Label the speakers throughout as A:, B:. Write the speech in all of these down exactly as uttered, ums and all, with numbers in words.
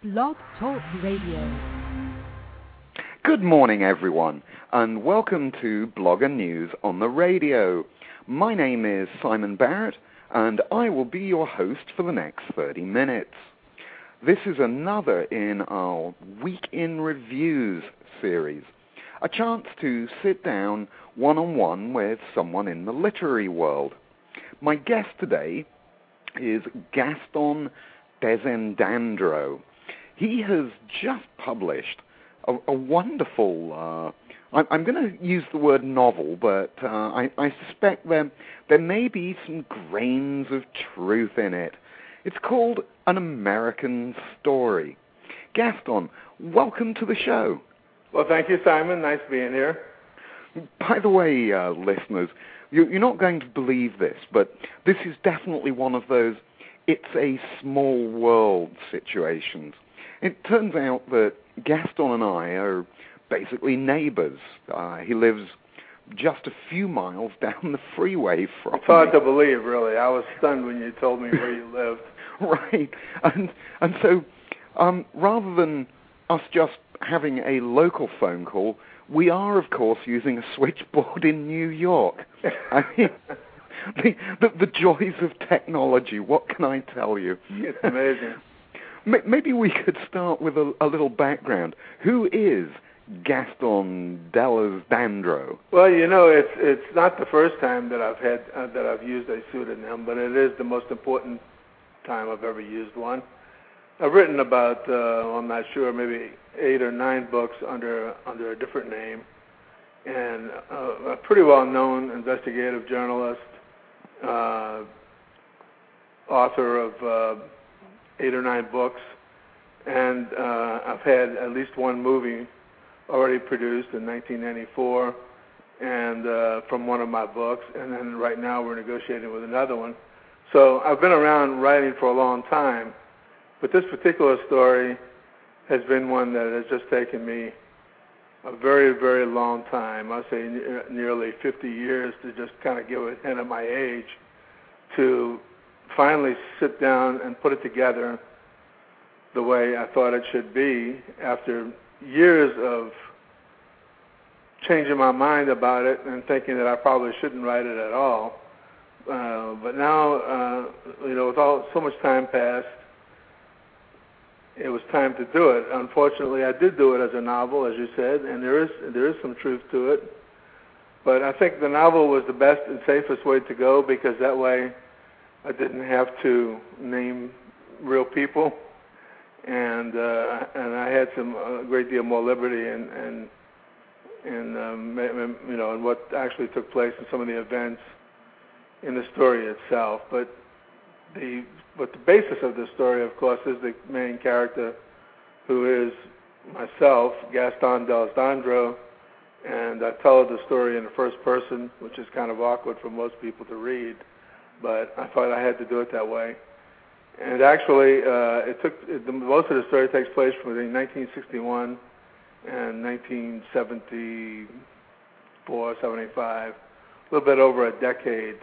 A: Blog Talk Radio.
B: Good morning, everyone, and welcome to Blogger News on the Radio. My name is Simon Barrett, and I will be your host for the next thirty minutes. This is another in our Week in Reviews series, a chance to sit down one-on-one with someone in the literary world. My guest today is Gaston Desendandro. He has just published a, a wonderful, uh, I, I'm going to use the word novel, but uh, I, I suspect there, there may be some grains of truth in it. It's called An American Story. Gaston, welcome to the show.
C: Well, thank you, Simon. Nice being here.
B: By the way, uh, listeners, you, you're not going to believe this, but this is definitely one of those it's a small world situations. It turns out that Gaston and I are basically neighbors. Uh, he lives just a few miles down the freeway from
C: It's hard
B: me.
C: to believe, really. I was stunned when you told me where you lived.
B: Right. And and so um, rather than us just having a local phone call, we are, of course, using a switchboard in New York. I mean, the, the, the joys of technology, what can I tell you?
C: It's amazing.
B: Maybe we could start with a, a little background. Who is Gaston Desendandro?
C: Well, you know, it's it's not the first time that I've had uh, that I've used a pseudonym, but it is the most important time I've ever used one. I've written about, uh, I'm not sure, maybe eight or nine books under under a different name, and uh, a pretty well-known investigative journalist, uh, author of uh, eight or nine books, and uh, I've had at least one movie already produced in nineteen ninety-four, and uh, from one of my books, and then right now we're negotiating with another one. So I've been around writing for a long time, but this particular story has been one that has just taken me a very, very long time, I'll say nearly fifty years, to just kind of give a hint of my age, to finally sit down and put it together the way I thought it should be after years of changing my mind about it and thinking that I probably shouldn't write it at all. Uh, but now, uh, you know, with all so much time passed, it was time to do it. Unfortunately, I did do it as a novel, as you said, and there is there is some truth to it. But I think the novel was the best and safest way to go, because that way I didn't have to name real people, and uh, and I had some a great deal more liberty in and in, in um, you know in what actually took place in some of the events in the story itself. But the but the basis of the story, of course, is the main character, who is myself, Gaston Desendandro, and I tell the story in the first person, which is kind of awkward for most people to read, but I thought I had to do it that way. And actually, uh, it took it, the, most of the story takes place between nineteen sixty-one and nineteen seventy-four, seventy-five. A little bit over a decade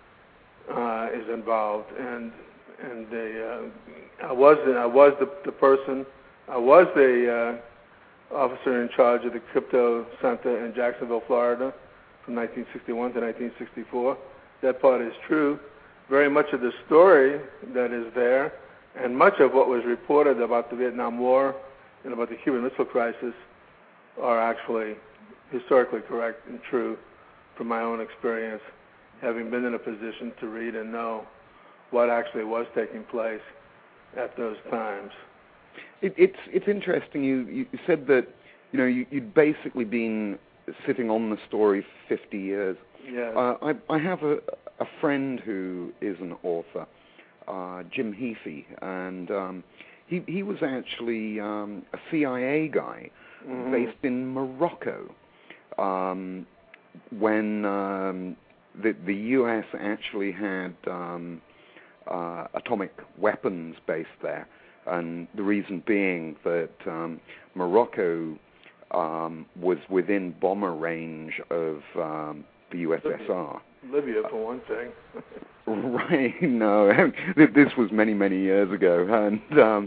C: uh, is involved, and and the, uh, I was I was the, the person, I was the uh, officer in charge of the crypto center in Jacksonville, Florida, from nineteen sixty-one to nineteen sixty-four. That part is true. Very much of the story that is there, and much of what was reported about the Vietnam War and about the Cuban Missile Crisis, are actually historically correct and true from my own experience, having been in a position to read and know what actually was taking place at those times.
B: It, it's it's interesting. You you said that you know you, you'd basically been sitting on the story for fifty years.
C: Yes.
B: Uh, I I have a a friend who is an author, uh, Jim Heafy, and um, he he was actually um, a C I A guy mm-hmm. based in Morocco um, when um, the the U S actually had um, uh, atomic weapons based there, and the reason being that um, Morocco um, was within bomber range of um, the U S S R.
C: Libya, for one thing.
B: Right, no, this was many, many years ago, and um,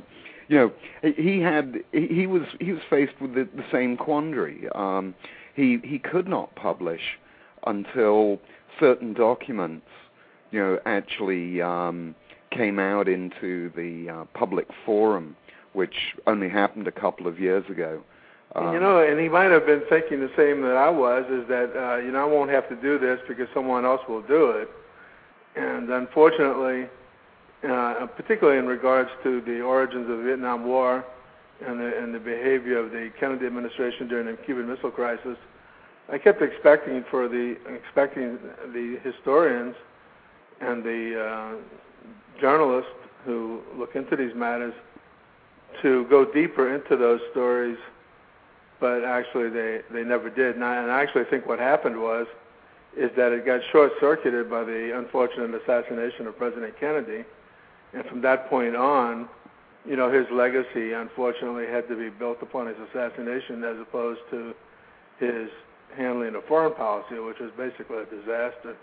B: you know, he had he was he was faced with the, the same quandary. Um, he he could not publish until certain documents, you know, actually um, came out into the uh, public forum, which only happened a couple of years ago. Um,
C: you know, and he might have been thinking the same that I was, is that, uh, you know, I won't have to do this because someone else will do it. And unfortunately, uh, particularly in regards to the origins of the Vietnam War and the, and the behavior of the Kennedy administration during the Cuban Missile Crisis, I kept expecting for the expecting the historians and the uh, journalists who look into these matters to go deeper into those stories, but actually they, they never did. And I, and I actually think what happened was is that it got short-circuited by the unfortunate assassination of President Kennedy, and from that point on, you know, his legacy unfortunately had to be built upon his assassination as opposed to his handling of foreign policy, which was basically a disaster.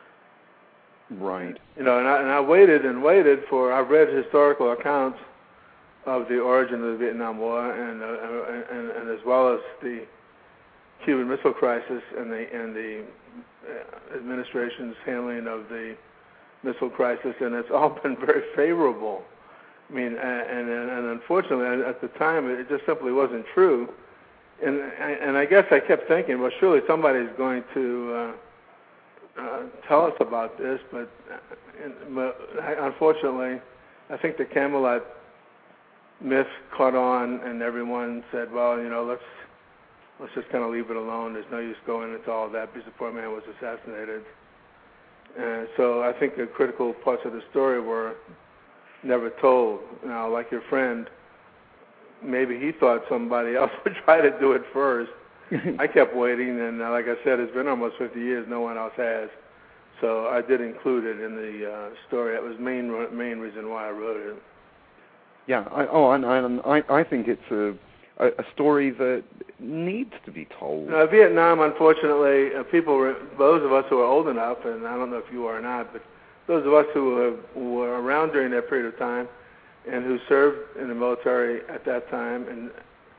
B: Right.
C: You know, and I, and I waited and waited for, I've read historical accounts of the origin of the Vietnam War, and, uh, and, and as well as the Cuban Missile Crisis and the, and the administration's handling of the missile crisis, and it's all been very favorable. I mean, and, and, and unfortunately, at the time, it just simply wasn't true. And, and I guess I kept thinking, well, surely somebody's going to uh, uh, tell us about this, but, but unfortunately, I think the Camelot myth caught on, and everyone said, well, you know, let's let's just kind of leave it alone. There's no use going into all that because the poor man was assassinated. And so I think the critical parts of the story were never told. Now, like your friend, maybe he thought somebody else would try to do it first. I kept waiting, and uh, like I said, it's been almost fifty years. No one else has. So I did include it in the uh, story. That was the main, main reason why I wrote it.
B: Yeah. I, oh, and I, I think it's a, a story that needs to be told.
C: Now, Vietnam, unfortunately, uh, people, were, those of us who are old enough, and I don't know if you are or not, but those of us who uh, were around during that period of time and who served in the military at that time, and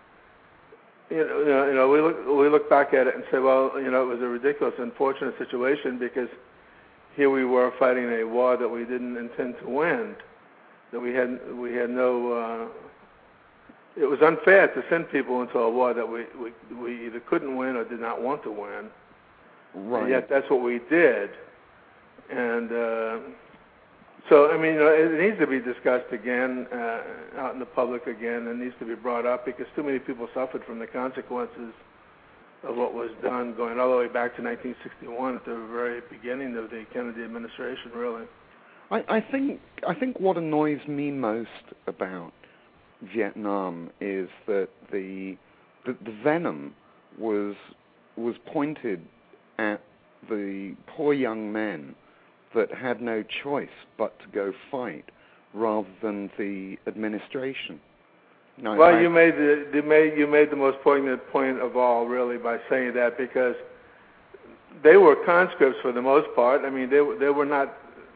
C: you know, you know, we look we look back at it and say, well, you know, it was a ridiculous, unfortunate situation because here we were fighting a war that we didn't intend to win, that we had we had no. Uh, it was unfair to send people into a war that we, we we either couldn't win or did not want to win.
B: Right.
C: And yet that's what we did, and. Uh, So, I mean, you know, it needs to be discussed again, uh, out in the public again. It needs to be brought up because too many people suffered from the consequences of what was done going all the way back to nineteen sixty-one at the very beginning of the Kennedy administration, really.
B: I, I think I think what annoys me most about Vietnam is that the the, the venom was was pointed at the poor young men that had no choice but to go fight, rather than the administration. No,
C: well,
B: I,
C: you made the you made you made the most poignant point of all, really, by saying that, because they were conscripts for the most part. I mean, they they were not,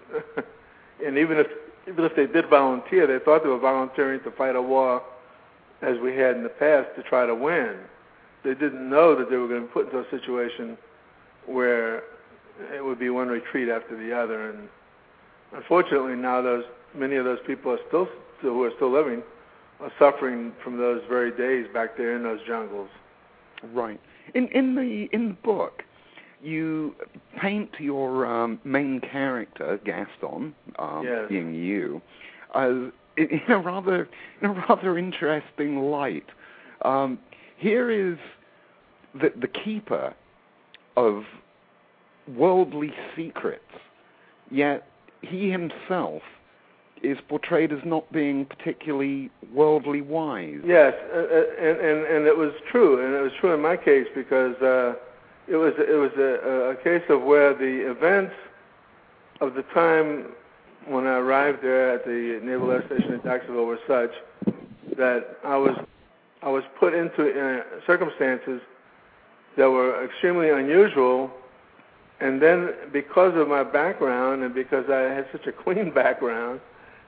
C: and even if even if they did volunteer, they thought they were volunteering to fight a war, as we had in the past, to try to win. They didn't know that they were going to be put into a situation where it would be one retreat after the other, and unfortunately now those many of those people are still, still who are still living are suffering from those very days back there in those jungles.
B: Right. In in the in the book, you paint your um, main character Gaston, um,
C: yes.
B: being you, as in a rather in a rather interesting light. Um, here is the the keeper of worldly secrets, yet he himself is portrayed as not being particularly worldly wise.
C: Yes, uh, and, and and it was true, and it was true in my case because uh, it was it was a, a case of where the events of the time when I arrived there at the Naval Air Station in Jacksonville were such that I was I was put into uh, circumstances that were extremely unusual. And then, because of my background and because I had such a clean background,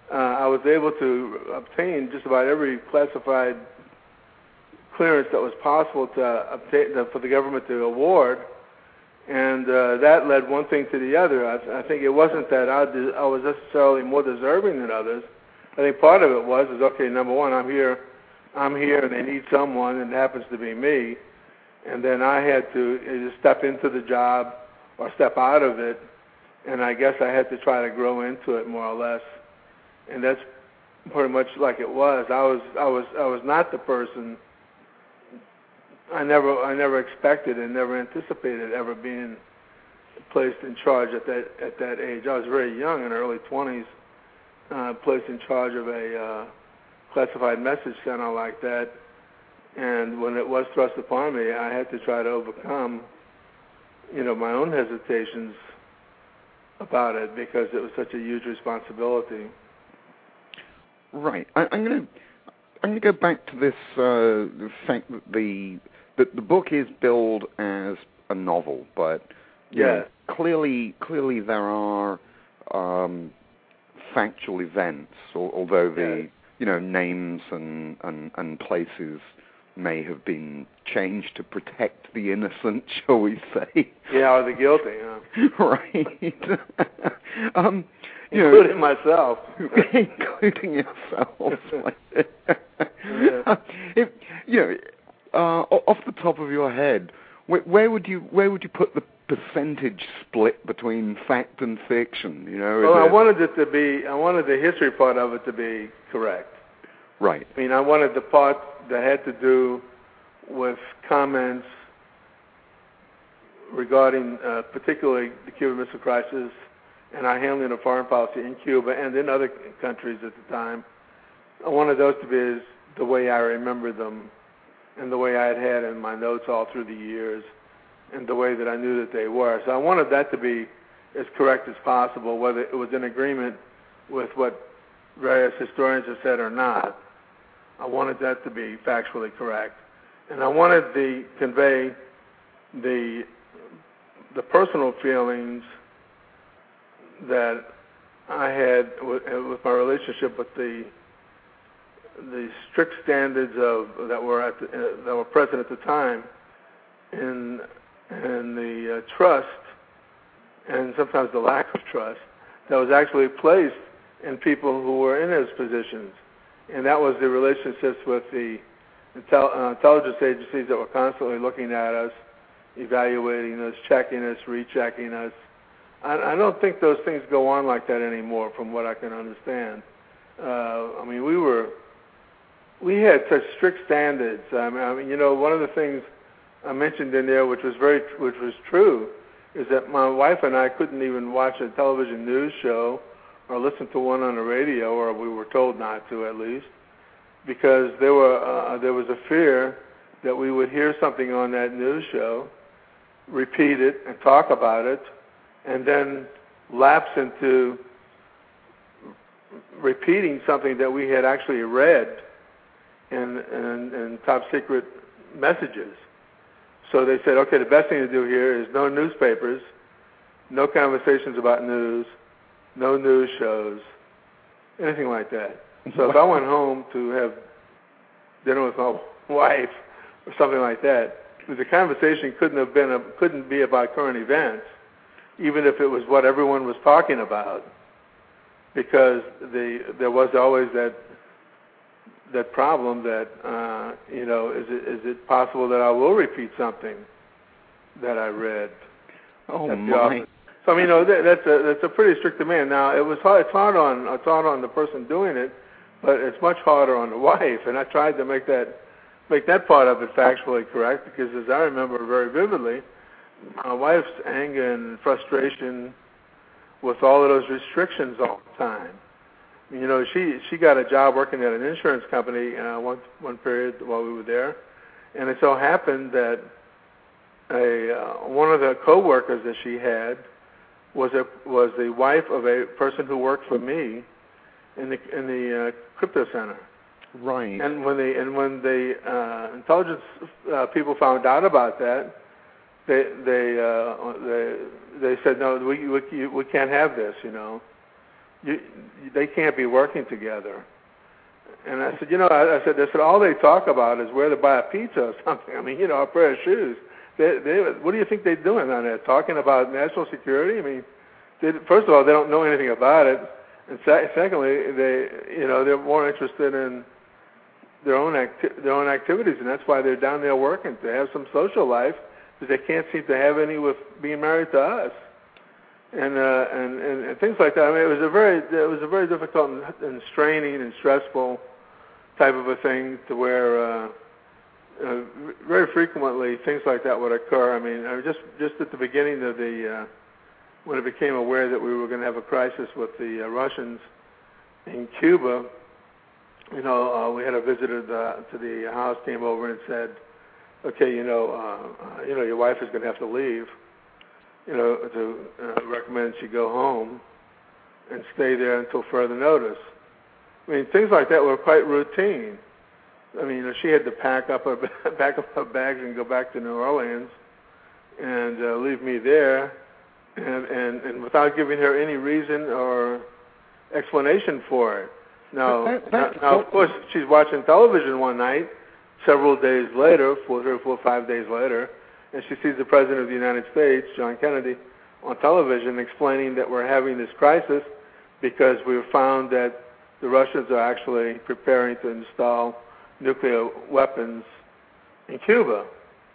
C: uh, I was able to obtain just about every classified clearance that was possible to obtain for the government to award, and uh, that led one thing to the other. I, I think it wasn't that I, de- I was necessarily more deserving than others. I think part of it was is okay. Number one, I'm here, I'm here, and they need someone, and it happens to be me. And then I had to either step into the job or step out of it, and I guess I had to try to grow into it more or less. And that's pretty much like it was. I was, I was, I was not the person. I never, I never expected and never anticipated ever being placed in charge at that at that age. I was very young, in the early twenties, uh, placed in charge of a uh, classified message center like that. And when it was thrust upon me, I had to try to overcome, you know, my own hesitations about it because it was such a huge responsibility.
B: Right. I, I'm going to I'm going to go back to this uh, the fact that the that the book is billed as a novel, but you
C: yeah.
B: know, clearly clearly there are um, factual events, although the
C: yeah.
B: you know names and, and, and places may have been changed to protect the innocent, shall we say?
C: Yeah, or the guilty. Huh?
B: Right. um, you
C: including
B: know,
C: myself.
B: including yourself.
C: yeah.
B: if, you know, uh, off the top of your head, where, where would you where would you put the percentage split between fact and fiction? You know,
C: well, I
B: it...
C: wanted it to be. I wanted the history part of it to be correct.
B: Right.
C: I mean, I wanted the part that had to do with comments regarding, uh, particularly the Cuban Missile Crisis and our handling of foreign policy in Cuba and in other countries at the time. I wanted those to be as, the way I remember them and the way I had had in my notes all through the years and the way that I knew that they were. So I wanted that to be as correct as possible, whether it was in agreement with what various historians have said or not. I wanted that to be factually correct. And I wanted to convey the the personal feelings that I had with, with my relationship with the the strict standards of that were at the, uh, that were present at the time, in and the uh, trust and sometimes the lack of trust that was actually placed in people who were in those positions, and that was the relationships with the intel- uh, intelligence agencies that were constantly looking at us, evaluating us, checking us, rechecking us. I, I don't think those things go on like that anymore, from what I can understand. Uh, I mean, we were, we had such strict standards. I mean, I mean, you know, one of the things I mentioned in there, which was very, which was true, is that my wife and I couldn't even watch a television news show or listen to one on the radio, or we were told not to, at least, because there were uh, there was a fear that we would hear something on that news show, repeat it, and talk about it, and then lapse into repeating something that we had actually read in, in, in top secret messages. So they said, okay, the best thing to do here is no newspapers, no conversations about news, no news shows, anything like that. So if I went home to have dinner with my wife or something like that, the conversation couldn't have been a, couldn't be about current events, even if it was what everyone was talking about, because the there was always that that problem that uh, you know, is it is it possible that I will repeat something that I read?
B: Oh
C: at
B: my!
C: So I mean, you know, that, that's a that's a pretty strict demand. Now it was hard. It's hard on it's hard on the person doing it, but it's much harder on the wife. And I tried to make that make that part of it factually correct, because as I remember very vividly, my wife's anger and frustration with all of those restrictions all the time. You know, she she got a job working at an insurance company uh, one one period while we were there, and it so happened that a uh, one of the coworkers that she had was a was the wife of a person who worked for me in the in the uh, crypto center.
B: Right.
C: And when the and when the uh, intelligence uh, people found out about that, they they uh, they they said, no, we we we can't have this. You know, you, they can't be working together. And I said, you know, I, I said, I said, all they talk about is where to buy a pizza or something. I mean, you know, a pair of shoes. They, they, what do you think they're doing on there? Talking about national security? I mean, they, first of all, they don't know anything about it, and se- secondly, they, you know, they're more interested in their own acti- their own activities, and that's why they're down there working, to have some social life, because they can't seem to have any with being married to us, and uh, and, and and things like that. I mean, it was a very it was a very difficult and, and straining and stressful type of a thing, to where uh, uh, very frequently things like that would occur. I mean, I just just at the beginning of the uh, when it became aware that we were going to have a crisis with the uh, Russians in Cuba, you know, uh, we had a visitor uh, to the house came over and said, "Okay, you know, uh, uh, you know, your wife is going to have to leave. You know, to uh, recommend she go home and stay there until further notice." I mean, things like that were quite routine. I mean, she had to pack up her pack up her bags and go back to New Orleans and uh, leave me there, and, and and without giving her any reason or explanation for it. Now,
B: that,
C: now,
B: that,
C: now, of course, she's watching television one night, several days later, four, three or four, five days later, and she sees the President of the United States, John Kennedy, on television explaining that we're having this crisis because we found that the Russians are actually preparing to install nuclear weapons in Cuba.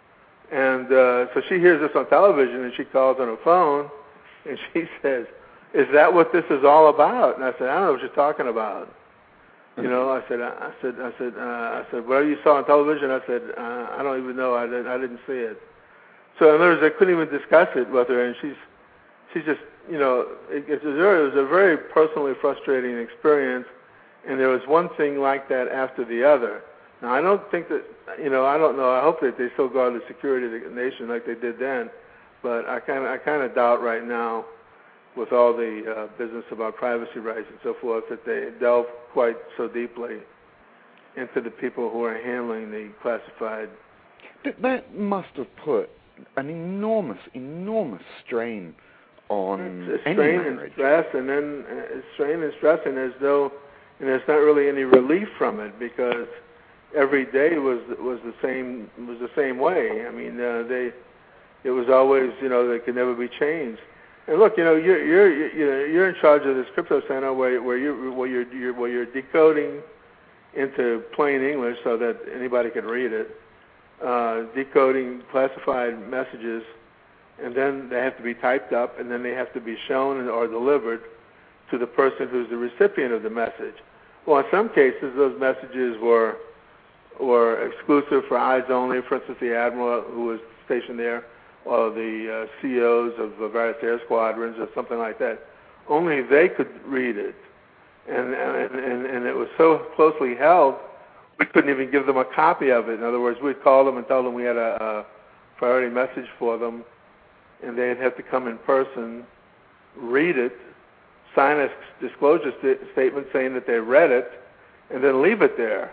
C: And uh, so she hears this on television, and she calls on her phone, and she says, "Is that what this is all about?" And I said, "I don't know what you're talking about." You know, I said, I said, I said, uh, I said, "Whatever you saw on television," I said, uh, "I don't even know. I didn't, I didn't see it." So in other words, I couldn't even discuss it with her, and she's, she's just, you know, it, it, was very, it was a very personally frustrating experience, and there was one thing like that after the other. Now, I don't think that, you know, I don't know. I hope that they still guard the security of the nation like they did then, but I kind of, I kind of doubt right now, with all the uh, business about privacy rights and so forth, that they delve quite so deeply into the people who are handling the classified.
B: That, that must have put an enormous, enormous strain on
C: it's
B: any
C: strain
B: marriage.
C: and stress, and then uh, strain and stress, and there's no, and there's not really any relief from it, because every day was was the same was the same way. I mean, uh, they it was always, you know, they could never be changed. And look, you know, you're you're you're you're in charge of this crypto center where where you where you're, you're where you're decoding into plain English so that anybody can read it, uh, decoding classified messages, and then they have to be typed up, and then they have to be shown or delivered to the person who's the recipient of the message. Well, in some cases, those messages were were exclusive for eyes only. For instance, the admiral who was stationed there, or the uh, C E Os of the various air squadrons, or something like that. Only they could read it, and and and, and it was so closely held, we couldn't even give them a copy of it. In other words, we'd call them and tell them we had a, a priority message for them, and they'd have to come in person, read it, sign a disclosure st- statement saying that they read it, and then leave it there.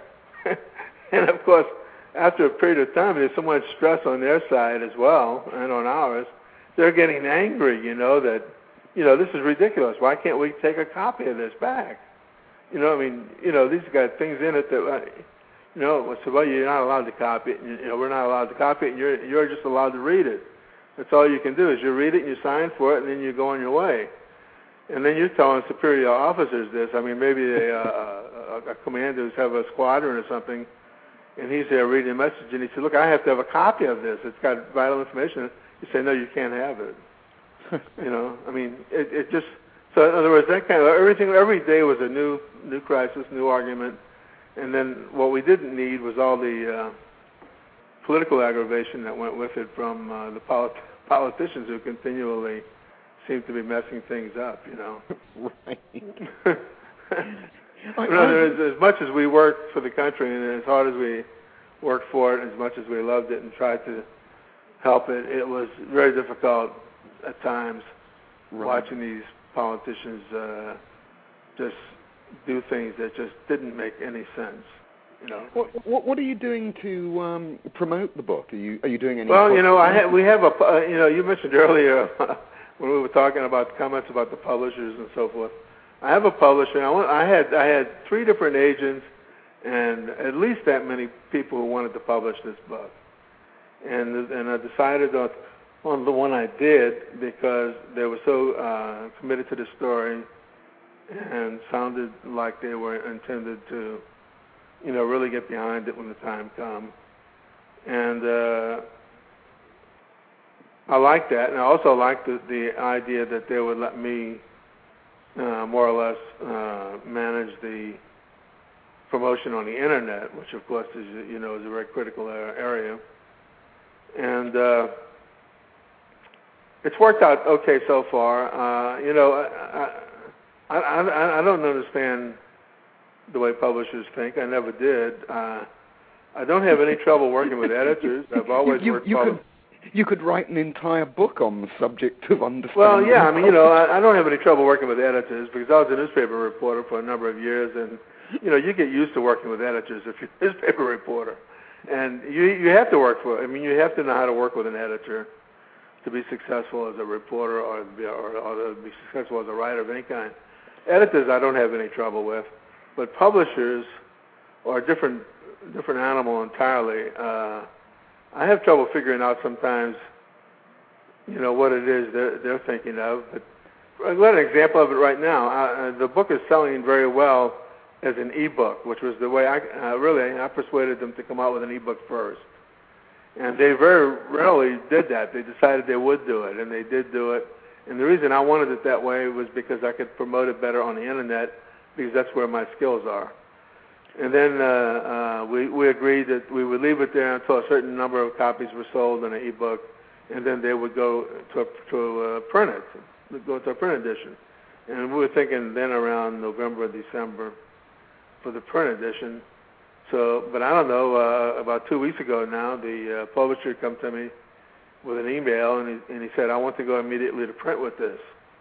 C: And of course, after a period of time, there's so much stress on their side as well, and on ours. They're getting angry, you know, that, you know, this is ridiculous. Why can't we take a copy of this back? You know, I mean, you know, these got things in it that, uh, you know, so, well, you're not allowed to copy it. And, you know, we're not allowed to copy it, and you're, you're just allowed to read it. That's all you can do is you read it, and you sign for it, and then you go on your way. And then you're telling superior officers this. I mean, maybe a, a, a commander's have a squadron or something, and he's there reading a message, and he said, "Look, I have to have a copy of this. It's got vital information." You say, "No, you can't have it." You know, I mean, it, it just. So in other words, that kind of everything. Every day was a new, new crisis, new argument, and then what we didn't need was all the uh, political aggravation that went with it from uh, the polit- politicians who continually seem to be messing things up. You know.
B: Right.
C: You know, there is, as much as we worked for the country and as hard as we worked for it, as much as we loved it and tried to help it, it was very difficult at times right. watching these politicians uh, just do things that just didn't make any sense. You know.
B: What, what, what are you doing to um, promote the book? Are you are you doing any?
C: Well, you know, I ha- we have a. Uh, you know, you mentioned earlier when we were talking about comments about the publishers and so forth. I have a publisher. I, want, I had I had three different agents, and at least that many people who wanted to publish this book. And and I decided on, on the one I did because they were so uh, committed to the story and sounded like they were intended to, you know, really get behind it when the time comes. And uh, I like that, and I also like the, the idea that they would let me uh, more or less uh, manage the promotion on the internet, which of course is, you know, is a very critical area. And uh, it's worked out okay so far. Uh, you know, I, I, I, I don't understand the way publishers think. I never did. Uh, I don't have any trouble working with editors. I've always
B: you,
C: worked.
B: You
C: pub-
B: could, you could write an entire book on the subject of understanding.
C: Well, yeah. I mean, you know, I, I don't have any trouble working with editors because I was a newspaper reporter for a number of years, and you know, you get used to working with editors if you're a newspaper reporter, and you you have to work for. I mean, you have to know how to work with an editor to be successful as a reporter or or, or to be successful as a writer of any kind. Editors, I don't have any trouble with, but publishers are a different different animal entirely. Uh, I have trouble figuring out sometimes, you know, what it is they're, they're thinking of. But I've got an example of it right now. Uh, the book is selling very well as an e-book, which was the way I uh, really I persuaded them to come out with an e-book first. And they very rarely did that. They decided they would do it, and they did do it. And the reason I wanted it that way was because I could promote it better on the internet, because that's where my skills are. And then uh, uh, we, we agreed that we would leave it there until a certain number of copies were sold in an e-book, and then they would go to, to uh, print it, go to a print edition. And we were thinking then around November, December for the print edition. So, but I don't know, uh, about two weeks ago now, the uh, publisher come to me with an email, and he, and he said, I want to go immediately to print with this.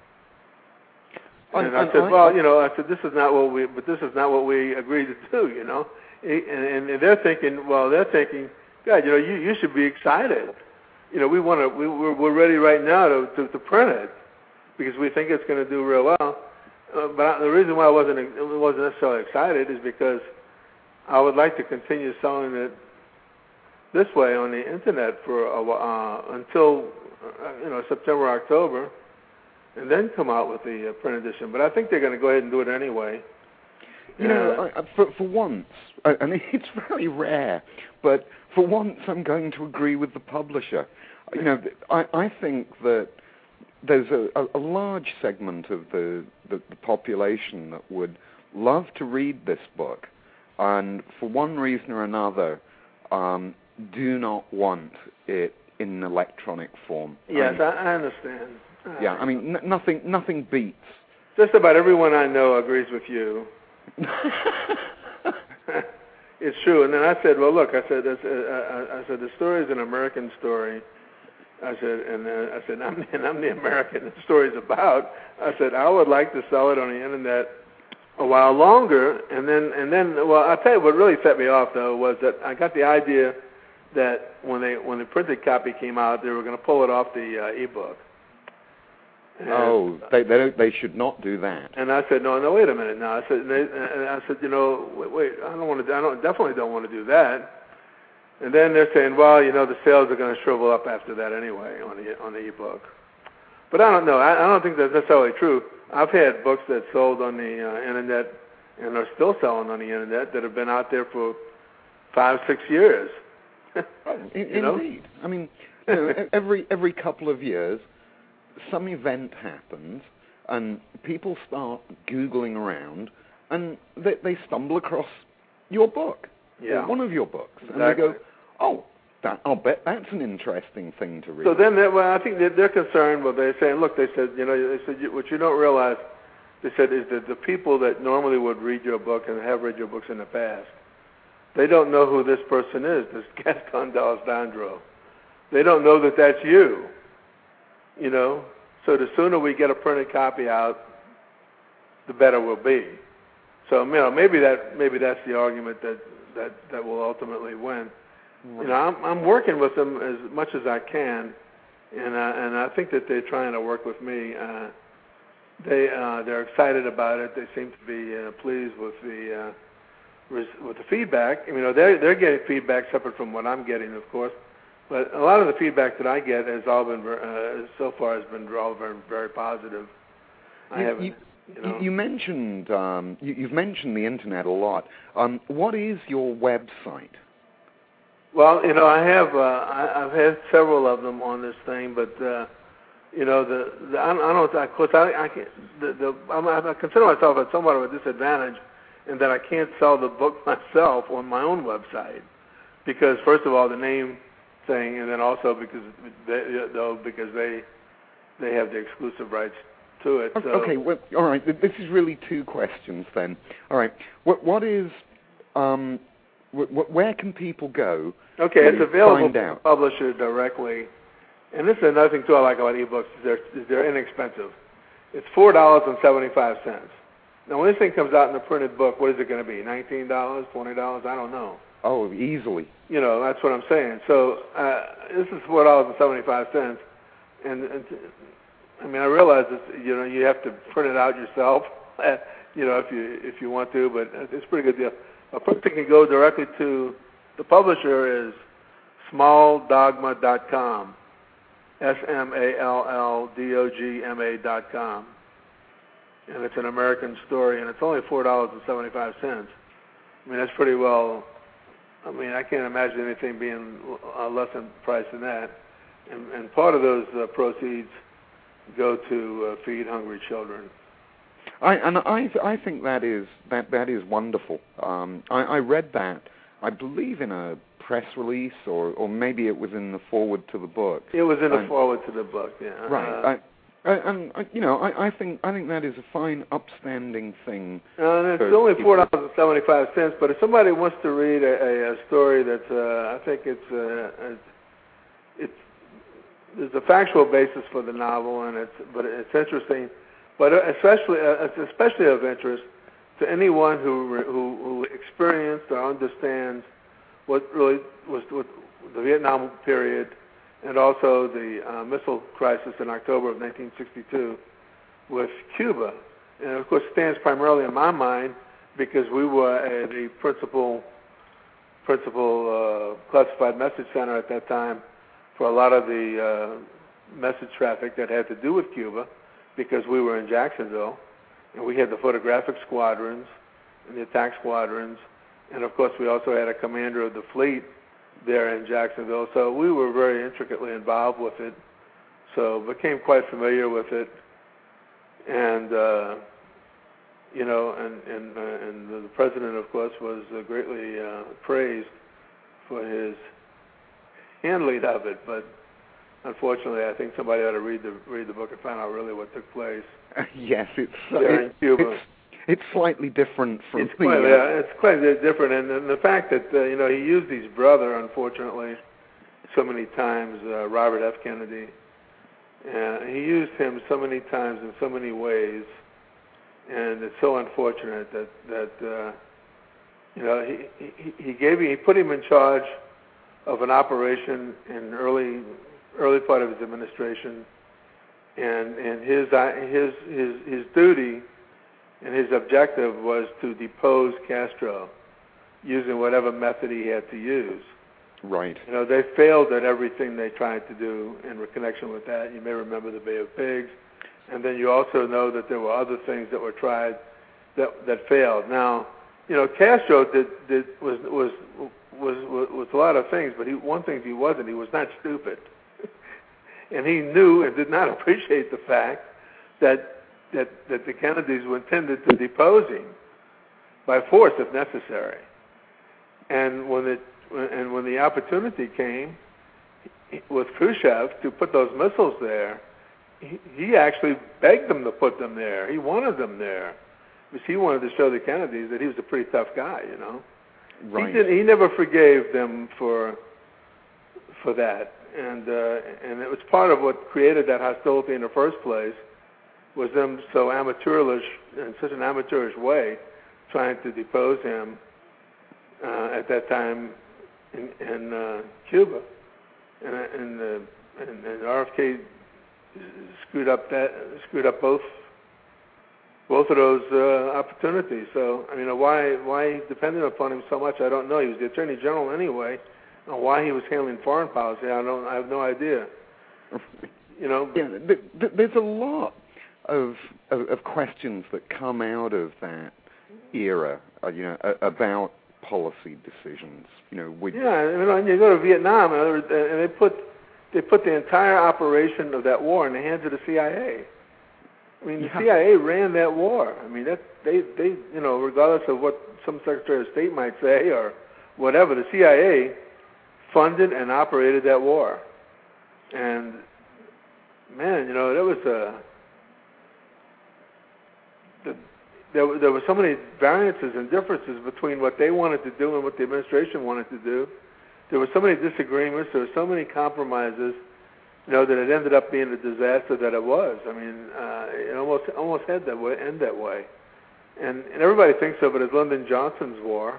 C: And I said, well, you know, I said, this is not what we, but this is not what we agreed to do, you know. And, and they're thinking, well, they're thinking, God, you know, you, you should be excited. You know, we want to, we, we're, we're ready right now to, to, to print it because we think it's going to do real well. Uh, but the reason why I wasn't, wasn't necessarily excited is because I would like to continue selling it this way on the internet for a, uh, until, uh, you know, September, October. And then come out with the uh, print edition. But I think they're going to go ahead and do it anyway.
B: You uh, know, I, for, for once, I, I mean, it's very rare, but for once I'm going to agree with the publisher. You know, I, I think that there's a, a, a large segment of the, the, the population that would love to read this book, and for one reason or another, um, do not want it in electronic form.
C: Yes, I, I understand.
B: Yeah, I mean, n- nothing nothing beats.
C: Just about everyone I know agrees with you. It's true. And then I said, well, look, I said, I said, I said the story is an American story. I said, and uh, I said, I'm, and I'm the American the story's about. I said, I would like to sell it on the internet a while longer. And then, and then, well, I'll tell you what really set me off, though, was that I got the idea that when they when the printed copy came out, they were going to pull it off the uh, e-book.
B: And, oh, they they don't, they should not do that.
C: And I said, no, no, wait a minute. Now I said, and, they, and I said, you know, wait, wait, I don't want to, I don't definitely don't want to do that. And then they're saying, well, you know, the sales are going to shrivel up after that anyway on the on the ebook. But I don't know. I, I don't think that's necessarily true. I've had books that sold on the uh, internet and are still selling on the internet that have been out there for five, six years.
B: In,
C: you know?
B: Indeed. I mean, you know, every every couple of years, some event happens, and people start Googling around, and they, they stumble across your book,
C: yeah.
B: or one of your books,
C: exactly.
B: and they go, "Oh, that, I'll bet that's an interesting thing to read."
C: So then, they, well, I think they're, they're concerned. Well, they're saying, "Look," they said, "you know, they said what you don't realize," they said, "is that the people that normally would read your book and have read your books in the past, they don't know who this person is, this Gaston D'Alessandro. They don't know that that's you." You know, so the sooner we get a printed copy out, the better we'll be. So you know, maybe that maybe that's the argument that, that, that will ultimately win. Mm-hmm. You know, I'm I'm working with them as much as I can, and uh, and I think that they're trying to work with me. Uh, they uh, they're excited about it. They seem to be uh, pleased with the uh, res- with the feedback. I mean, you know, they're they're getting feedback separate from what I'm getting, of course. But a lot of the feedback that I get has all been uh, so far has been all very very positive. I
B: you,
C: haven't.
B: You,
C: you, know.
B: you mentioned um, you, you've mentioned the internet a lot. Um, what is your website?
C: Well, you know, I have uh, I, I've had several of them on this thing, but uh, you know, the, the I, I don't. Of course, I, I can't. The, the I'm, I consider myself at somewhat of a disadvantage in that I can't sell the book myself on my own website because, first of all, the name thing, and then also because they, though because they they have the exclusive rights to it. So.
B: Okay. Well, all right. This is really two questions then. All right. What what is um, wh- where can people go?
C: Okay, it's available
B: to
C: from the publisher directly. And this is another thing, too, I like about ebooks, is they're, is they're inexpensive. It's four dollars and seventy-five cents. Now, when this thing comes out in a printed book, what is it going to be, nineteen dollars, twenty dollars? I don't know.
B: Oh, easily.
C: You know, that's what I'm saying. So uh, this is four dollars and seventy-five cents. And, and, I mean, I realize, it's, you know, you have to print it out yourself, you know, if you if you want to, but it's a pretty good deal. A person can go directly to, the publisher is small dogma dot com. S M A L L D O G M A dot com. And it's an American story, and it's only four dollars and seventy-five cents. I mean, that's pretty well, I mean, I can't imagine anything being uh, less in price than that. And, and part of those uh, proceeds go to uh, feed hungry children.
B: I, and I, I think that is that that is wonderful. Um, I, I read that, I believe, in a press release, or, or maybe it was in the forward to the book.
C: It was in the
B: and,
C: forward to the book, yeah.
B: Right. Uh, I, I, and I, you know, I, I think I think that is a fine, upstanding thing.
C: Uh, and it's only four dollars and seventy-five cents. But if somebody wants to read a, a, a story that's, uh, I think it's, uh, it's, it's, there's a factual basis for the novel, and it's, but it's interesting. But especially, uh, it's especially of interest to anyone who who, who experienced or understands what really was what the Vietnam period, and also the uh, missile crisis in October of nineteen sixty-two with Cuba. And of course, it stands primarily in my mind because we were uh, the principal principal uh, classified message center at that time for a lot of the uh, message traffic that had to do with Cuba, because we were in Jacksonville, and we had the photographic squadrons and the attack squadrons. And, of course, we also had a commander of the fleet there in Jacksonville. So we were very intricately involved with it, so became quite familiar with it. And, uh, you know, and, and, uh, and the president, of course, was uh, greatly uh, praised for his handling of it. But unfortunately, I think somebody ought to read the, read the book and find out really what took place.
B: Uh, yes, it's, uh,
C: there in Cuba.
B: It's, It's slightly different from
C: it's
B: the...
C: Quite,
B: uh,
C: yeah, it's quite different, and, and the fact that, uh, you know, he used his brother, unfortunately, so many times, uh, Robert F. Kennedy, uh, he used him so many times in so many ways, and it's so unfortunate that, that uh, you know, he, he, he gave he put him in charge of an operation in early early part of his administration, and, and his, his, his, his duty and his objective was to depose Castro using whatever method he had to use.
B: Right.
C: You know, they failed at everything they tried to do in connection with that. You may remember the Bay of Pigs. And then you also know that there were other things that were tried that that failed. Now, you know, Castro did, did was, was was was was a lot of things, but he, one thing he wasn't, he was not stupid. And he knew and did not appreciate the fact that That, that the Kennedys were intended to depose him by force if necessary. And when it and when the opportunity came with Khrushchev to put those missiles there, he, he actually begged them to put them there. He wanted them there because he wanted to show the Kennedys that he was a pretty tough guy. You know,
B: right.
C: He did. He never forgave them for for that, and uh, and it was part of what created that hostility in the first place. Was them so amateurish, in such an amateurish way, trying to depose him uh, at that time in, in uh, Cuba, and, and, uh, and, and R F K screwed up that screwed up both both of those uh, opportunities. So, I mean, why why he depended upon him so much, I don't know. He was the Attorney General anyway. Uh, why he was handling foreign policy, I don't. I have no idea. You know.
B: Yeah, th- th- there's a lot of, of of questions that come out of that era. Uh, you know, a- about policy decisions. You know, with
C: yeah, you know, and you go to Vietnam, in other words, and they put they put the entire operation of that war in the hands of the C I A. I mean, the
B: yeah.
C: C I A ran that war. I mean, that they they you know, regardless of what some Secretary of State might say or whatever, the C I A funded and operated that war. And man, you know, there was a the, there there were so many variances and differences between what they wanted to do and what the administration wanted to do. There were so many disagreements. There were so many compromises. You know, that it ended up being the disaster that it was. I mean, uh, it almost almost had that way, end that way. And, and everybody thinks of it as Lyndon Johnson's war.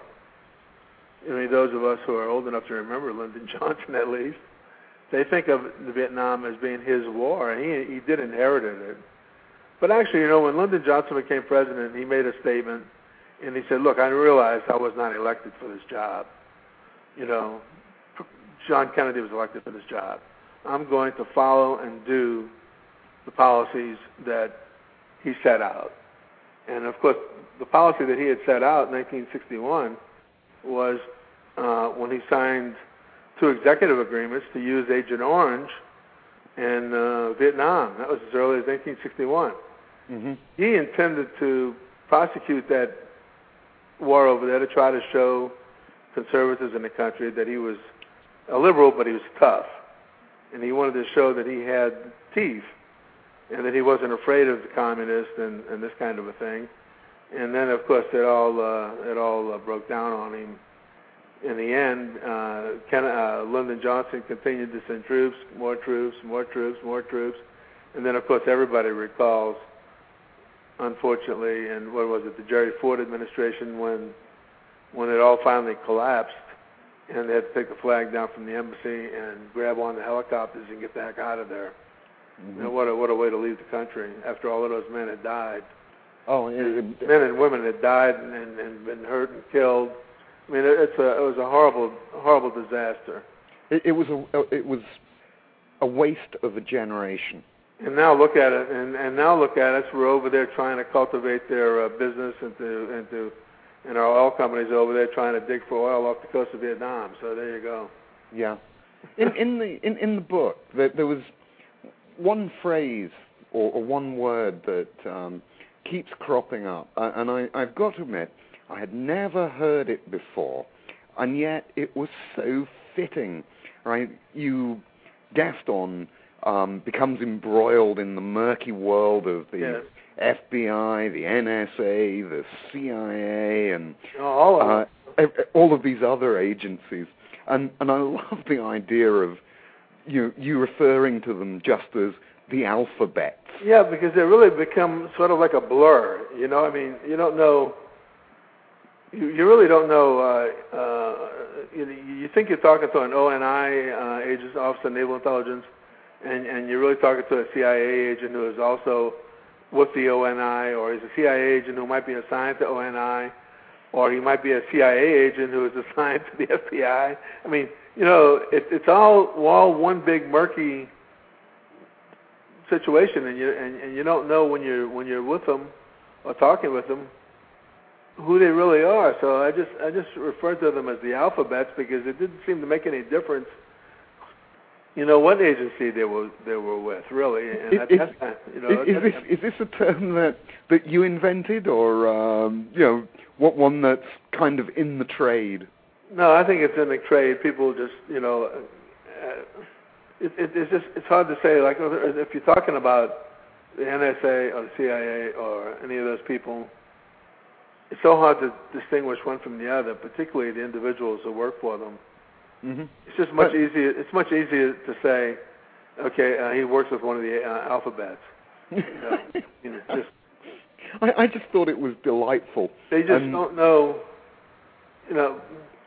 C: I mean, those of us who are old enough to remember Lyndon Johnson, at least, they think of the Vietnam as being his war, and he he did inherit it. But actually, you know, when Lyndon Johnson became president, he made a statement, and he said, "Look, I realized I was not elected for this job. You know, John Kennedy was elected for this job. I'm going to follow and do the policies that he set out." And, of course, the policy that he had set out in nineteen sixty-one was uh, when he signed two executive agreements to use Agent Orange in uh, Vietnam. That was as early as nineteen sixty-one.
B: Mm-hmm.
C: He intended to prosecute that war over there to try to show conservatives in the country that he was a liberal, but he was tough. And he wanted to show that he had teeth and that he wasn't afraid of the communists and, and this kind of a thing. And then, of course, it all uh, it all uh, broke down on him. In the end, uh, Ken, uh, Lyndon Johnson continued to send troops, more troops, more troops, more troops. And then, of course, everybody recalls, unfortunately, and what was it, the Jerry Ford administration, when when it all finally collapsed, and they had to take the flag down from the embassy and grab on the helicopters and get the heck out of there. Mm-hmm. You know, what a what a way to leave the country after all of those men had died.
B: Oh, it, it,
C: men and women had died and, and, and been hurt and killed. I mean, it, it's a it was a horrible horrible disaster.
B: It, it was a it was a waste of a generation.
C: And now look at it, and, and now look at us. We're over there trying to cultivate their uh, business and to and to. And our oil companies over there trying to dig for oil off the coast of Vietnam. So there you go.
B: Yeah. In, in the in, in the book, there, there was one phrase or, or one word that um, keeps cropping up, uh, and I, I've got to admit, I had never heard it before, and yet it was so fitting. Right? You, Gaston um, becomes embroiled in the murky world of the.
C: Yes.
B: F B I, the N S A, the C I A, and
C: oh, all, of
B: uh, all of these other agencies. And and I love the idea of you you referring to them just as the alphabets.
C: Yeah, because they really become sort of like a blur. You know, I mean, you don't know. You, you really don't know. Uh, uh, you, you think you're talking to an O N I uh, agent, Officer of Naval Intelligence, and and you're really talking to a C I A agent who is also with the O N I, or he's a C I A agent who might be assigned to O N I, or he might be a C I A agent who is assigned to the F B I. I mean, you know, it, it's all all one big murky situation, and you and, and you don't know when you're when you're with them or talking with them who they really are. So I just I just refer to them as the alphabets because it didn't seem to make any difference. You know what agency they were they were with, really, and
B: Is,
C: that,
B: is,
C: that's you know.
B: is, this, is this a term that, that you invented, or um, you know, what one that's kind of in the trade?
C: No, I think it's in the trade. People just you know, uh, it, it, it's just it's hard to say. Like if you're talking about the N S A or the C I A or any of those people, it's so hard to distinguish one from the other, particularly the individuals who work for them.
B: Mm-hmm.
C: It's just much easier. It's much easier to say, okay, uh, he works with one of the uh, alphabets. You know, you know, just,
B: I, I just thought it was delightful.
C: They just
B: and
C: don't know. You know,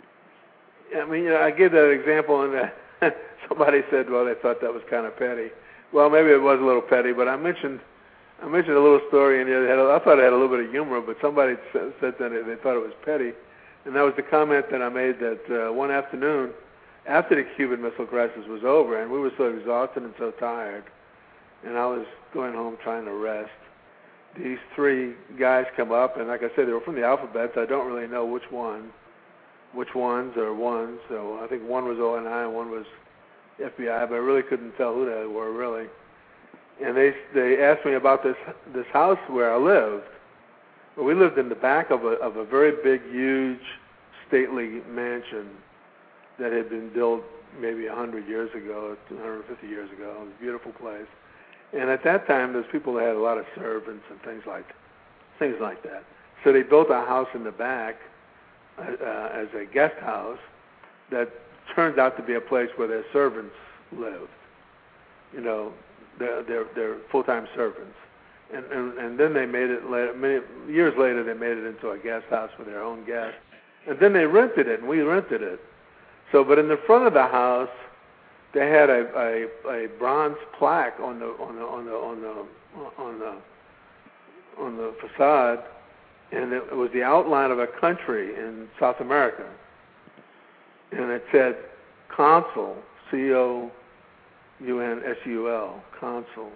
C: I mean, you know, I gave that example, and uh, somebody said, well, they thought that was kind of petty. Well, maybe it was a little petty, but I mentioned I mentioned a little story, and it had a, I thought it had a little bit of humor, but somebody said, said that they thought it was petty, and that was the comment that I made that uh, one afternoon, after the Cuban Missile Crisis was over, and we were so exhausted and so tired, and I was going home trying to rest, these three guys come up, and like I said, they were from the alphabet, so I don't really know which one, which ones or ones. So I think one was O N I and one was F B I, but I really couldn't tell who they were, really. And they they asked me about this this house where I lived. Well, we lived in the back of a of a very big, huge, stately mansion that had been built maybe one hundred years ago, two hundred fifty years ago. It was a beautiful place. And at that time, there's people that had a lot of servants and things like things like that. So they built a house in the back uh, as a guest house that turned out to be a place where their servants lived. You know, their their, their full-time servants. And, and and then they made it later, many years later. They made it into a guest house for their own guests. And then they rented it, and we rented it. So, but in the front of the house, they had a, a, a bronze plaque on the on the on the on the on the on the facade, and it was the outline of a country in South America, and it said Consul, C O U N S U L, Consul,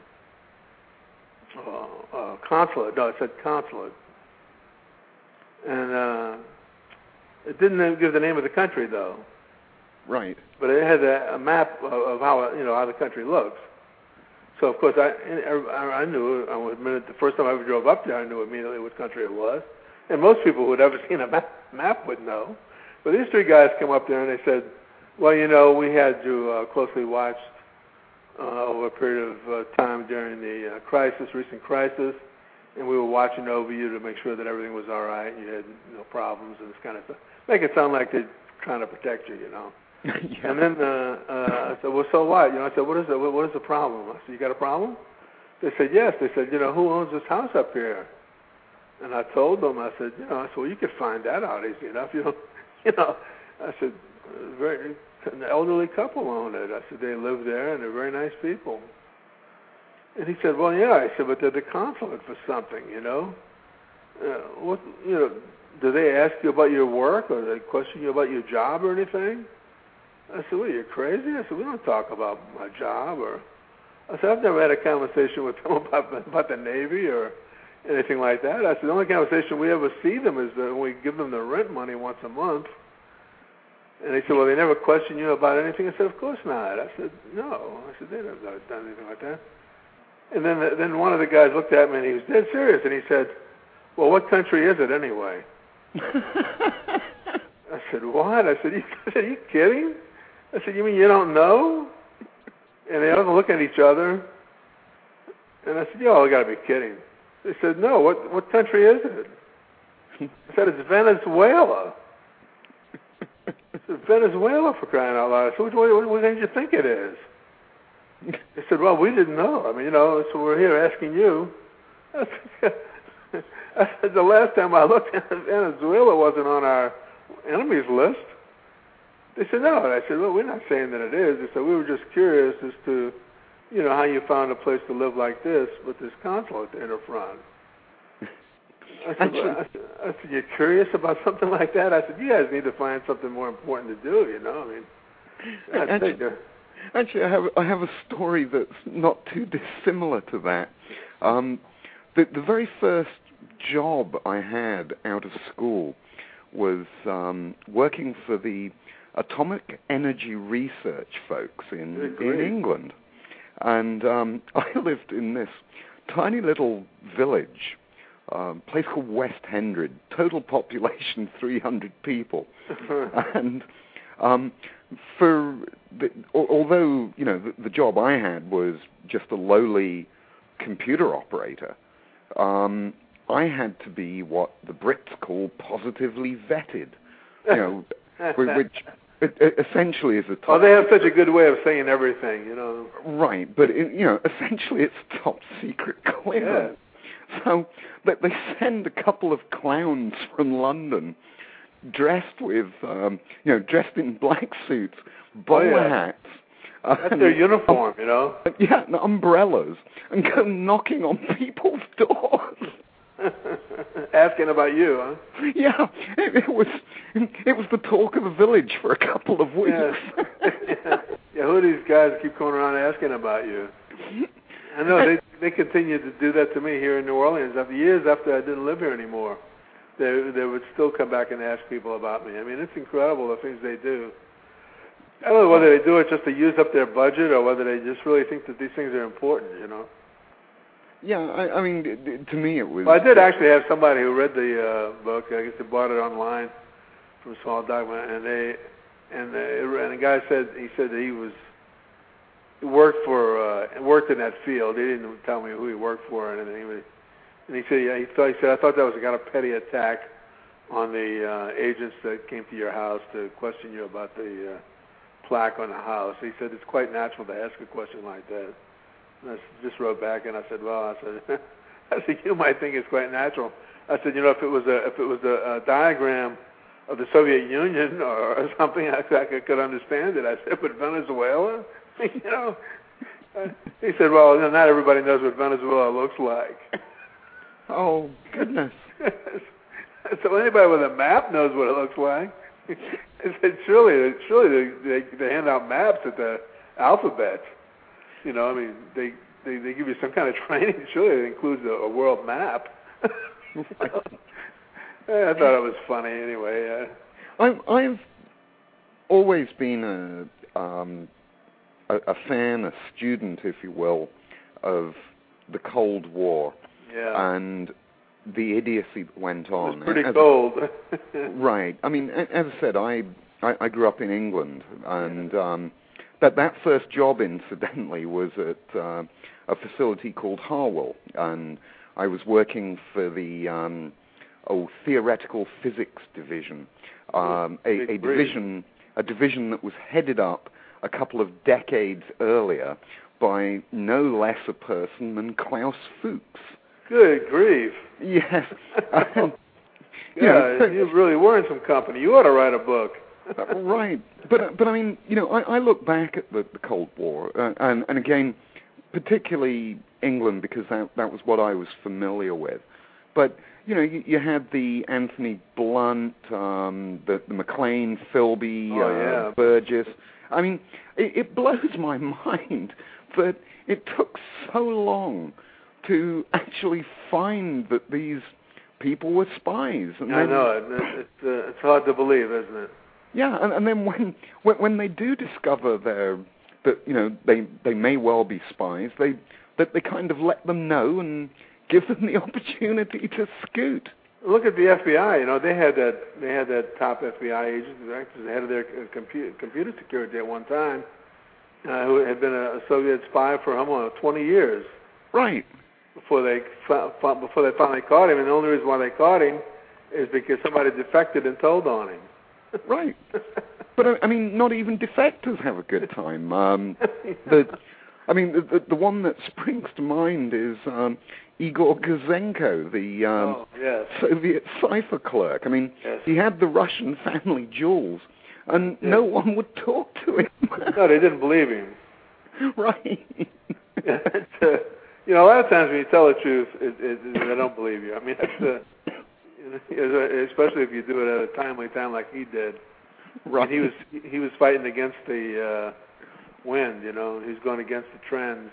C: uh, uh, consulate. No, it said consulate, and uh, it didn't give the name of the country though.
B: Right.
C: But it had a, a map of, of how you know how the country looks. So of course I I, I knew. I would admit it, the first time I ever drove up there, I knew immediately what country it was. And most people who had ever seen a map, map would know. But these three guys came up there and they said, "Well, you know, we had you uh, closely watched uh, over a period of uh, time during the uh, crisis, recent crisis, and we were watching over you to make sure that everything was all right. And you had no problems and this kind of stuff. Make it sound like they're trying to protect you, you know." Yeah. And then uh, uh, I said, well, so what? You know, I said, what is it? What, what is the problem? I said, you got a problem? They said, yes. They said, you know, who owns this house up here? And I told them, I said, you know, I said, well, you could find that out easy enough. You know, you know. I said, very, an elderly couple own it. I said, they live there and they're very nice people. And he said, well, yeah. I said, but they're the consulate for something, you know. Uh, what, you know, do they ask you about your work or do they question you about your job or anything? I said, well, you're crazy? I said, we don't talk about my job. Or I said, I've never had a conversation with them about, about the Navy or anything like that. I said, the only conversation we ever see them is that when we give them the rent money once a month. And they said, well, they never question you about anything? I said, of course not. I said, no. I said, they've never done anything like that. And then then one of the guys looked at me and he was dead serious. And he said, well, what country is it anyway? I said, what? I said, you, I said, are you kidding? I said, you mean you don't know? And they all look at each other. And I said, you all got to be kidding. They said, no, what what country is it? I said, it's Venezuela. I said, Venezuela, for crying out loud. I said, what, what, what did you think it is? They said, well, we didn't know. I mean, you know, so we're here asking you. I said, I said, the last time I looked, Venezuela wasn't on our enemies list. They said, no. And I said, well, we're not saying that it is. They said, we were just curious as to, you know, how you found a place to live like this with this consulate in the front. I said, well, I, said, I said, you're curious about something like that? I said, you guys need to find something more important to do, you know? I mean, I
B: actually,
C: think
B: actually I, have, I have a story that's not too dissimilar to that. Um, the, the very first job I had out of school was um, working for the Atomic Energy Research folks in, in England. And um, I lived in this tiny little village, a um, place called West Hendred, total population three hundred people. And um, for the, although, you know, the, the job I had was just a lowly computer operator, um, I had to be what the Brits call positively vetted, you know, which it essentially is a top...
C: Oh, they have such a good way of saying everything, you know.
B: Right, but, it, you know, essentially it's top secret clearance. Yeah. So they send a couple of clowns from London dressed with, um, you know, dressed in black suits, bowler
C: oh, yeah.
B: hats,
C: That's their uniform, you know.
B: Yeah, and umbrellas, and go knocking on people's doors.
C: Asking about you, huh?
B: Yeah, it, it was it was the talk of the village for a couple of weeks.
C: Yeah. yeah. yeah, who are these guys that keep going around asking about you? I know they they continue to do that to me here in New Orleans. After years after I didn't live here anymore, they they would still come back and ask people about me. I mean, it's incredible the things they do. I don't know whether they do it just to use up their budget or whether they just really think that these things are important, you know.
B: Yeah, I, I mean, to me it was...
C: Well, I did actually have somebody who read the uh, book. I guess they bought it online from Small Dogma, and they and they, and the guy said he said that he was he worked for uh, worked in that field. He didn't tell me who he worked for or anything. But, and he said yeah, he thought he said I thought that was a kind of petty attack on the uh, agents that came to your house to question you about the uh, plaque on the house. He said it's quite natural to ask a question like that. And I just wrote back and I said, well, I said, I said, you might think it's quite natural. I said, you know, if it was a if it was a, a diagram of the Soviet Union or, or something, I, I could understand it. I said, but Venezuela, you know, uh, he said, well, not everybody knows what Venezuela looks like.
B: Oh goodness!
C: So anybody with a map knows what it looks like. I said, surely, surely they, they they hand out maps at the alphabet. You know, I mean, they, they, they give you some kind of training. Surely it includes a, a world map. I thought it was funny anyway. Uh,
B: I've, I've always been a, um, a, a fan, a student, if you will, of the Cold War.
C: Yeah.
B: And the idiocy that went on.
C: It was pretty
B: as,
C: cold.
B: Right. I mean, as I said, I, I, I grew up in England, and... Yeah. Um, That that first job, incidentally, was at uh, a facility called Harwell, and I was working for the um, oh theoretical physics division, um, a, a division a division that was headed up a couple of decades earlier by no less a person than Klaus Fuchs.
C: Good grief!
B: Yes. um,
C: you yeah, know, you really were in some company. You ought to write a book.
B: uh, right, but but I mean, you know, I, I look back at the, the Cold War, uh, and and again, particularly England, because that that was what I was familiar with. But you know, you, you had the Anthony Blunt, um, the the McLean, Philby,
C: oh, yeah.
B: uh, Burgess. I mean, it, it blows my mind that it took so long to actually find that these people were spies. And
C: I
B: then,
C: know it. It's, uh, it's hard to believe, isn't it?
B: Yeah, and, and then when, when when they do discover their that you know they they may well be spies, they that they kind of let them know and give them the opportunity to scoot.
C: Look at the F B I. You know, they had that they had that top F B I agent, the head of their computer computer security at one time, uh, who had been a, a Soviet spy for how long? twenty years.
B: Right.
C: Before they before they finally caught him, and the only reason why they caught him is because somebody defected and told on him.
B: Right, but I mean, not even defectors have a good time. Um, the, I mean, the, the one that springs to mind is um, Igor Gouzenko, the um,
C: oh, yes.
B: Soviet cipher clerk. I mean,
C: yes.
B: he had the Russian family jewels, and yes. no one would talk to him.
C: No, they didn't believe him.
B: Right.
C: it's, uh, you know, a lot of times when you tell the truth, it, it, it, they don't believe you. I mean, that's uh, especially if you do it at a timely time like he did.
B: Right.
C: And he was he was fighting against the uh, wind, you know. He was going against the trends.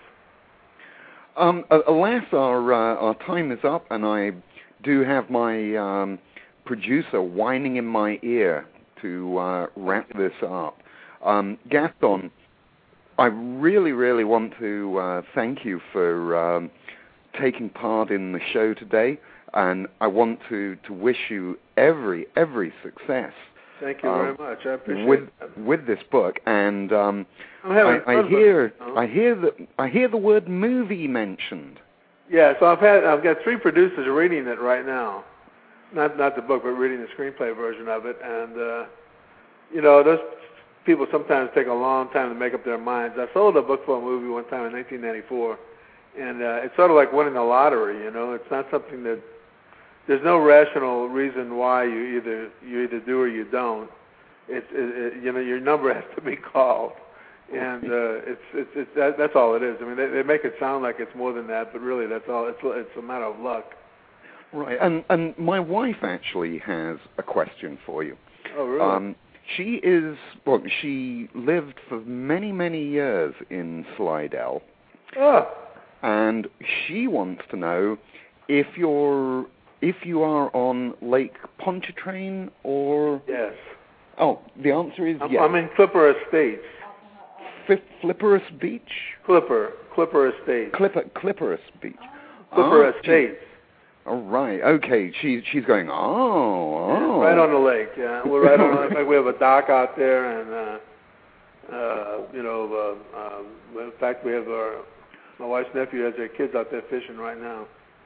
B: Um, alas, our uh, our time is up, and I do have my um, producer whining in my ear to uh, wrap this up. Um, Gaston, I really, really want to uh, thank you for um, taking part in the show today. And I want to, to wish you every every success.
C: Thank you
B: uh,
C: very much. I appreciate
B: with
C: that.
B: with this book. And um,
C: I'm having
B: I,
C: fun
B: I hear
C: with it.
B: I hear the I hear the word movie mentioned.
C: Yeah, so I've had I've got three producers reading it right now. Not not the book, but reading the screenplay version of it. And uh, you know, those people sometimes take a long time to make up their minds. I sold a book for a movie one time in nineteen ninety-four, and uh, it's sort of like winning the lottery. You know, it's not something that there's no rational reason why you either you either do or you don't. It's it, it, you know, your number has to be called. and uh, it's it's, it's that, that's all it is. I mean, they, they make it sound like it's more than that, but really, that's all. It's it's a matter of luck.
B: Right, and and my wife actually has a question for you.
C: Oh, really?
B: Um, she is well. She lived for many many years in Slidell,
C: Oh.
B: and she wants to know if you're if you are on Lake Pontchartrain or
C: Yes.
B: oh, the answer is
C: I'm,
B: yes.
C: I'm in Clipper Estates.
B: F- Flipperus Beach.
C: Clipper, Clipper Estates.
B: Clipper Clipperus Beach.
C: Clipper
B: Ah,
C: Estates.
B: All right. Okay. She's she's going. Oh. oh.
C: Right on the lake. Yeah, we're right on. In fact, we have a dock out there, and uh, uh, you know, uh, um, in fact, we have our my wife's nephew has their kids out there fishing right now.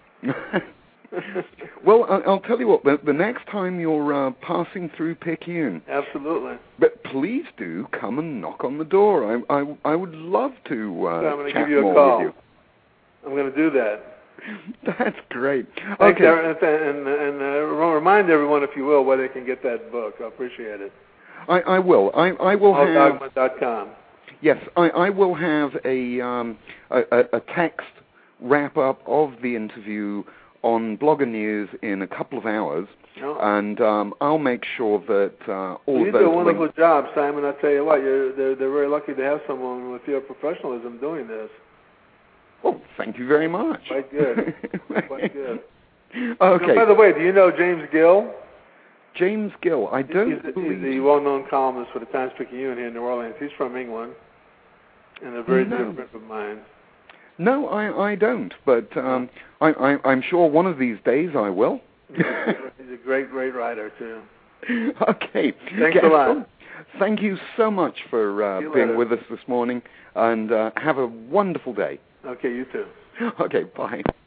B: Well, I- I'll tell you what. The, the next time you're uh, passing through Picayune,
C: Absolutely.
B: but please do come and knock on the door. I I, I would love to uh,
C: So I'm going to
B: chat
C: give you a
B: more
C: call.
B: with
C: I'm going to do that.
B: you. That's great.
C: Thanks,
B: Okay.
C: Aaron, and, and, and uh, remind everyone, if you will, where they can get that book. I appreciate it.
B: I, I will. I, I will
C: all
B: have.
C: dogma dot com.
B: Yes, I, I will have a, um, a a text wrap up of the interview on Blogger News in a couple of hours,
C: Oh.
B: and um, I'll make sure that uh, all
C: You
B: of
C: do
B: those
C: a wonderful
B: links.
C: job, Simon. I tell you what, you're, they're, they're very lucky to have someone with your professionalism doing this.
B: Well, thank you very much.
C: Quite good. Quite good.
B: Okay.
C: Now, by the way, do you know James Gill?
B: James Gill, I don't
C: he's, the,
B: believe.
C: he's the well-known columnist for the Times-Picayune here in New Orleans. He's from England, and a very
B: No.
C: dear friend of mine.
B: No, I, I don't, but um, I, I, I'm sure one of these days I will.
C: He's a, he's a great, great writer, too.
B: Okay.
C: Thanks a lot.
B: Thank you so much for uh, being
C: later.
B: with us this morning, and uh, have a wonderful day.
C: Okay, you too.
B: Okay, bye.